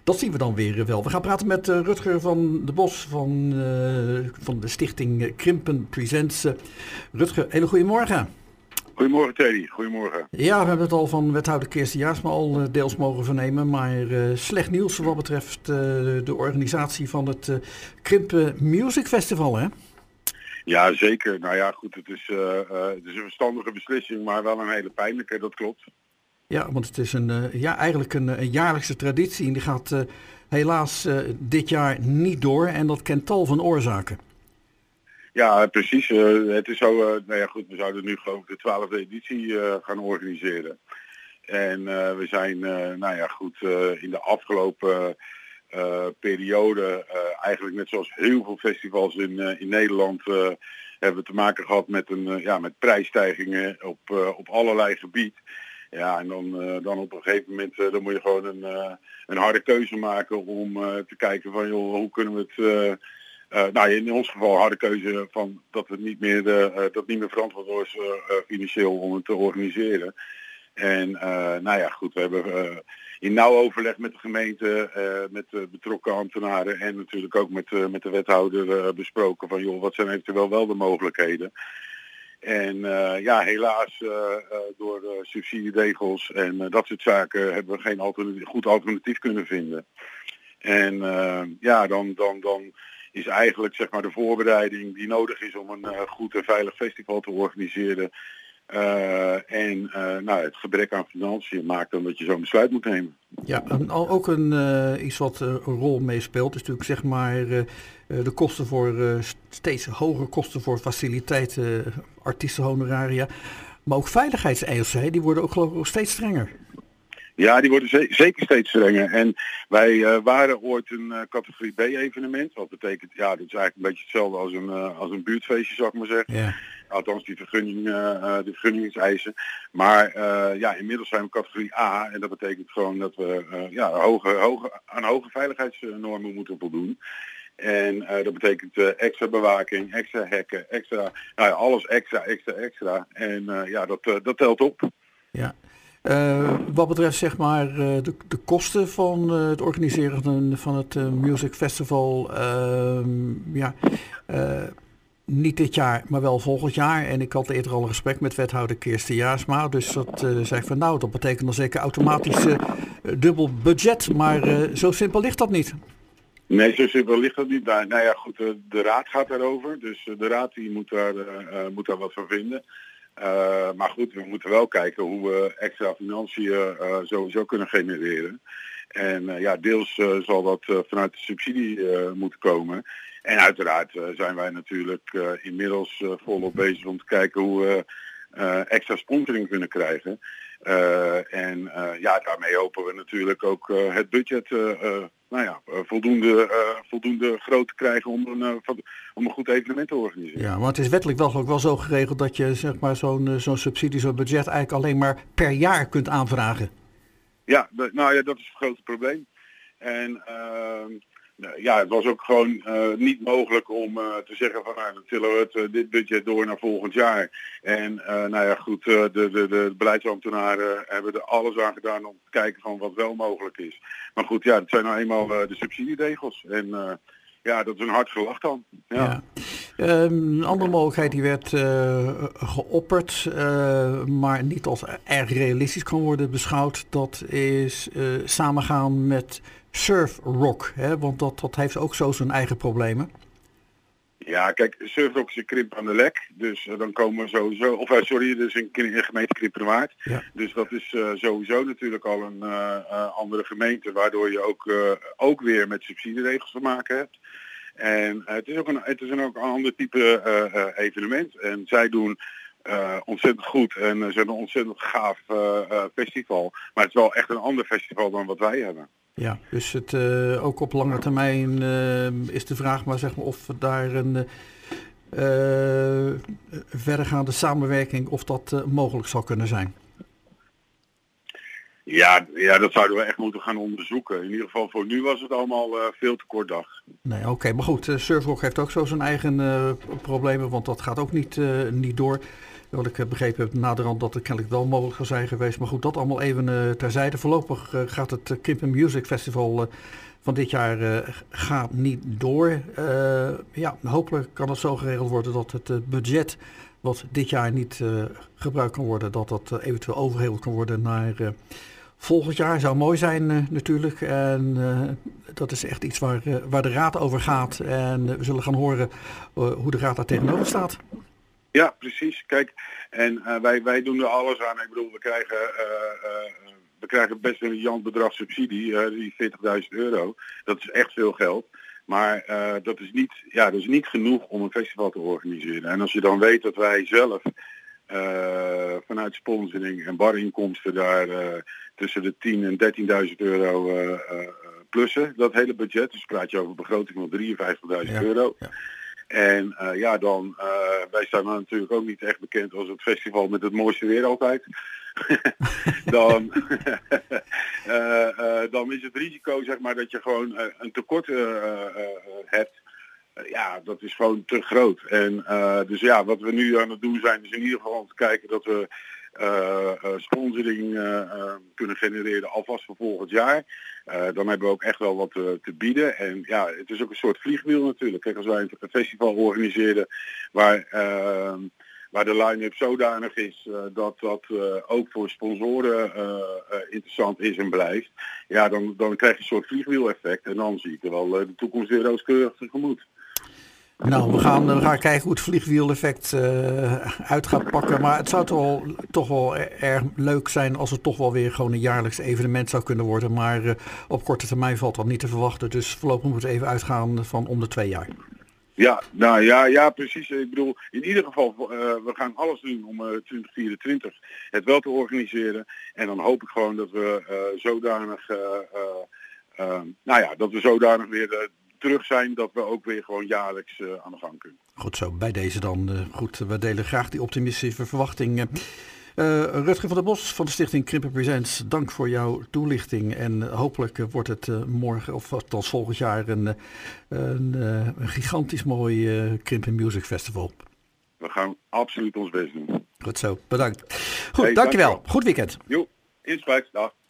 Dat zien we dan weer wel. We gaan praten met Rutger van de Bos van de stichting Krimpen Presents. Rutger, hele goedemorgen. Goedemorgen Teddy, goedemorgen. Ja, we hebben het al van wethouder Kirsten Jaarsma al deels mogen vernemen, maar slecht nieuws wat betreft de organisatie van het Krimpen Music Festival, hè? Ja, zeker. Nou ja, goed, het is een verstandige beslissing, maar wel een hele pijnlijke, dat klopt. Ja, want het is eigenlijk een jaarlijkse traditie en die gaat helaas dit jaar niet door en dat kent tal van oorzaken. Ja, precies. Het is zo, nou ja goed, we zouden nu geloof ik de 12e editie gaan organiseren. En we zijn, nou ja goed, in de afgelopen periode, eigenlijk net zoals heel veel festivals in Nederland, hebben we te maken gehad met met prijsstijgingen op allerlei gebied. Ja, en dan op een gegeven moment dan moet je gewoon een harde keuze maken om te kijken van joh, hoe kunnen we het... in ons geval harde keuze van dat het niet meer verantwoord was financieel om het te organiseren. En nou ja goed, we hebben in nauw overleg met de gemeente, met de betrokken ambtenaren en natuurlijk ook met de wethouder besproken van joh, wat zijn eventueel wel de mogelijkheden. En helaas door subsidieregels en dat soort zaken hebben we geen goed alternatief kunnen vinden. En dan is eigenlijk zeg maar de voorbereiding die nodig is om een goed en veilig festival te organiseren. Het gebrek aan financiën maakt dan dat je zo'n besluit moet nemen. Ja, en ook iets wat een rol meespeelt is natuurlijk zeg maar de kosten voor steeds hogere kosten voor faciliteiten, artiestenhonoraria. Maar ook veiligheidseisen, die worden ook geloof ik steeds strenger. Ja, die worden zeker steeds strenger. En wij waren ooit een categorie B evenement. Wat betekent, ja, dat is eigenlijk een beetje hetzelfde als een buurtfeestje, zou ik maar zeggen. Ja. Althans, die vergunningseisen. Maar inmiddels zijn we categorie A. En dat betekent gewoon dat we aan hoge veiligheidsnormen moeten voldoen. En dat betekent extra bewaking, extra hekken, extra, alles extra. En dat telt op. Ja. Wat betreft zeg maar de kosten van het organiseren van het Music Festival, niet dit jaar, maar wel volgend jaar. En ik had eerder al een gesprek met wethouder Kirsten Jaarsma, dus dat zei ik van dat betekent dan zeker automatisch dubbel budget, maar zo simpel ligt dat niet. Nee, zo simpel ligt dat niet. Nou ja, goed, de raad gaat daarover, dus de raad die moet daar wat van vinden. Maar goed, we moeten wel kijken hoe we extra financiën sowieso kunnen genereren. En deels zal dat vanuit de subsidie moeten komen. En uiteraard zijn wij natuurlijk inmiddels volop bezig om te kijken hoe we extra sponsoring kunnen krijgen. Daarmee hopen we natuurlijk ook het budget voldoende groot te krijgen om een goed evenement te organiseren. Ja, maar het is wettelijk wel ook wel zo geregeld dat je zeg maar zo'n subsidie, zo'n budget eigenlijk alleen maar per jaar kunt aanvragen. Ja, dat is het grote probleem. En het was ook gewoon niet mogelijk om te zeggen van dan tillen we dit budget door naar volgend jaar. En de beleidsambtenaren hebben er alles aan gedaan om te kijken van wat wel mogelijk is. Maar goed, ja, dat zijn nou eenmaal de subsidieregels. En dat is een hard gelach dan. Ja. Een andere mogelijkheid die werd geopperd, maar niet als erg realistisch kan worden beschouwd, dat is samengaan met surfrock, hè? Want dat heeft ook zo zijn eigen problemen. Ja, kijk, surfrock is een Krimp aan de Lek, dus dan komen we sowieso, dus in gemeente Krimpenerwaard. Ja. Dus dat is sowieso natuurlijk al een andere gemeente, waardoor je ook weer met subsidieregels te maken hebt. En het is ook een ander type evenement. En zij doen ontzettend goed en ze hebben een ontzettend gaaf festival. Maar het is wel echt een ander festival dan wat wij hebben. Ja, dus het ook op lange termijn is de vraag maar zeg maar of daar een verdergaande samenwerking of dat mogelijk zou kunnen zijn. Ja, dat zouden we echt moeten gaan onderzoeken. In ieder geval voor nu was het allemaal veel te kort dag. Nee, oké, maar goed, Surfrock heeft ook zo zijn eigen problemen, want dat gaat ook niet door. Wat ik begrepen heb naderhand dat het kennelijk wel mogelijk zou zijn geweest. Maar goed, dat allemaal even terzijde. Voorlopig gaat het Krimpen Music Festival van dit jaar gaat niet door. Hopelijk kan het zo geregeld worden dat het budget wat dit jaar niet gebruikt kan worden, dat dat eventueel overgeheveld kan worden naar volgend jaar. Zou mooi zijn natuurlijk. En dat is echt iets waar de raad over gaat. En we zullen gaan horen hoe de raad daar tegenover staat. Ja, precies. Kijk, en wij doen er alles aan. Ik bedoel, we krijgen best een riant bedrag subsidie, die €40.000. Dat is echt veel geld. Maar dat is niet genoeg om een festival te organiseren. En als je dan weet dat wij zelf vanuit sponsoring en barinkomsten daar tussen de 10.000 en €13.000 plussen, dat hele budget. Dus praat je over een begroting van €53.000. Ja. En wij staan dan natuurlijk ook niet echt bekend als het festival met het mooiste weer altijd. Dan is het risico, zeg maar, dat je gewoon een tekort hebt. Dat is gewoon te groot. En wat we nu aan het doen zijn, is in ieder geval te kijken dat we sponsoring kunnen genereren alvast voor volgend jaar. Dan hebben we ook echt wel wat te bieden. En ja, het is ook een soort vliegwiel natuurlijk. Kijk, als wij een festival organiseren waar de line-up zodanig is dat dat ook voor sponsoren interessant is en blijft. Ja, dan krijg je een soort vliegwiel-effect. En dan zie ik er wel de toekomst weer rooskleurig tegemoet. Nou, we gaan kijken hoe het vliegwiel-effect uit gaat pakken. Maar het zou toch wel erg leuk zijn als het toch wel weer gewoon een jaarlijks evenement zou kunnen worden. Maar op korte termijn valt dat niet te verwachten. Dus voorlopig moeten we even uitgaan van om de 2 jaar. Ja, precies. Ik bedoel, in ieder geval, we gaan alles doen om 2024 het wel te organiseren. En dan hoop ik gewoon dat we zodanig weer terug zijn dat we ook weer gewoon jaarlijks aan de gang kunnen. Goed zo, bij deze dan. Goed, we delen graag die optimistische verwachting. Rutger van der Bos van de stichting Krimpen Presents, dank voor jouw toelichting. En hopelijk wordt het morgen, of althans volgend jaar, een gigantisch mooi Krimpen Music Festival. We gaan absoluut ons best doen. Goed zo, bedankt. Goed, dankjewel. Goed weekend. Jo, inspraak, dag.